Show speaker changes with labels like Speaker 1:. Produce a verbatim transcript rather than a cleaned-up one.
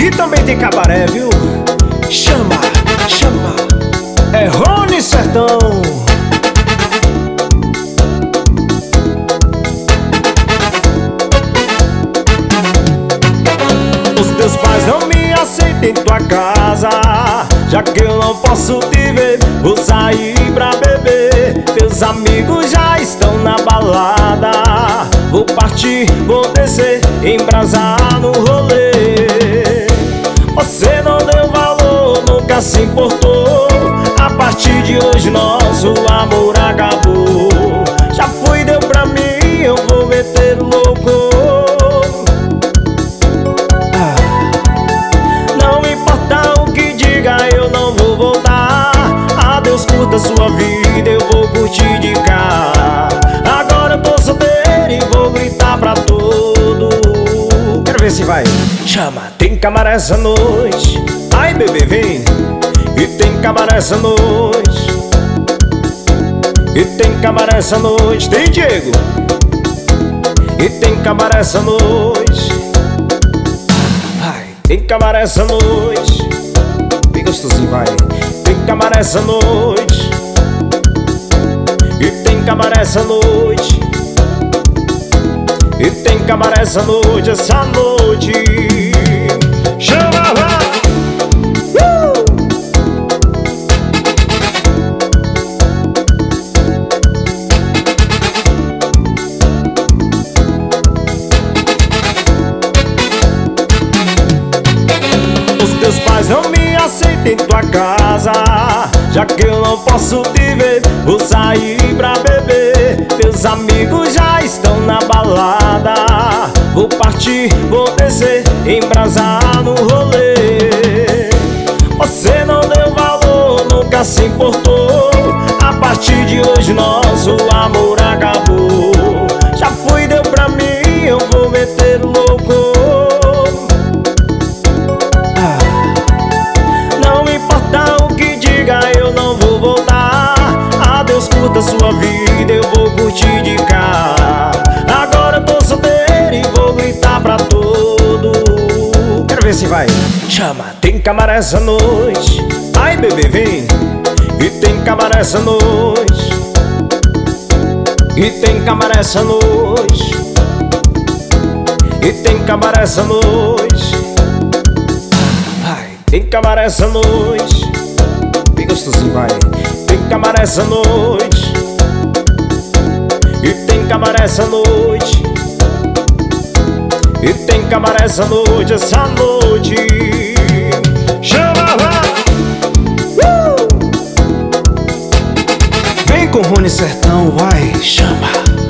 Speaker 1: aqui também tem cabaré, viu? Chama, chama. É Rony Sertão. Os teus pais não me aceitam em tua casa, já que eu não posso te ver, vou sair pra beber. Teus amigos já estão na balada, vou partir, vou descer, embrasar no rolê. Você não deu valor, nunca se importou. A partir de hoje nosso amor acabou. Já fui, deu pra mim, eu vou meter o louco. ah. Não importa o que diga, eu não vou voltar. Adeus, curta sua vida, eu vou curtir de cá. Agora eu tô solteiro e vou gritar pra todo. Quero ver se vai. Chama, tem camaré essa noite. Ai, bebê, vem. E tem camaré essa noite. E tem camaré essa noite. Tem, Diego. E tem camaré essa noite. Vai, tem camaré essa noite. Bem gostosinho, vai. Tem camaré essa noite. E tem camaré essa noite. E tem camaré essa noite, essa noite. Chama, vai! Uh! Os teus pais não me aceitam em tua casa, já que eu não posso te ver, vou sair pra beber. Teus amigos já estão na balada, vou partir, vou descer, embrasar no rolê. Você não deu valor, nunca se importou. A partir de hoje nosso amor acabou. Já fui, deu pra mim, eu vou meter o louco. Curta sua vida, eu vou curtir de cá. Agora eu tô solteiro e vou gritar pra todo. Quero ver se vai. Chama, tem camaré essa noite. Ai, bebê, vem. E tem camaré essa noite. E tem camaré essa noite. E tem camaré essa noite. Vai, tem camaré essa noite. Bem gostosinho, vai. Tem camaré essa noite. E tem camaré essa noite. E tem camaré essa noite, essa noite. Chama, vai! Uh! Vem com Rony Sertão, vai, chama.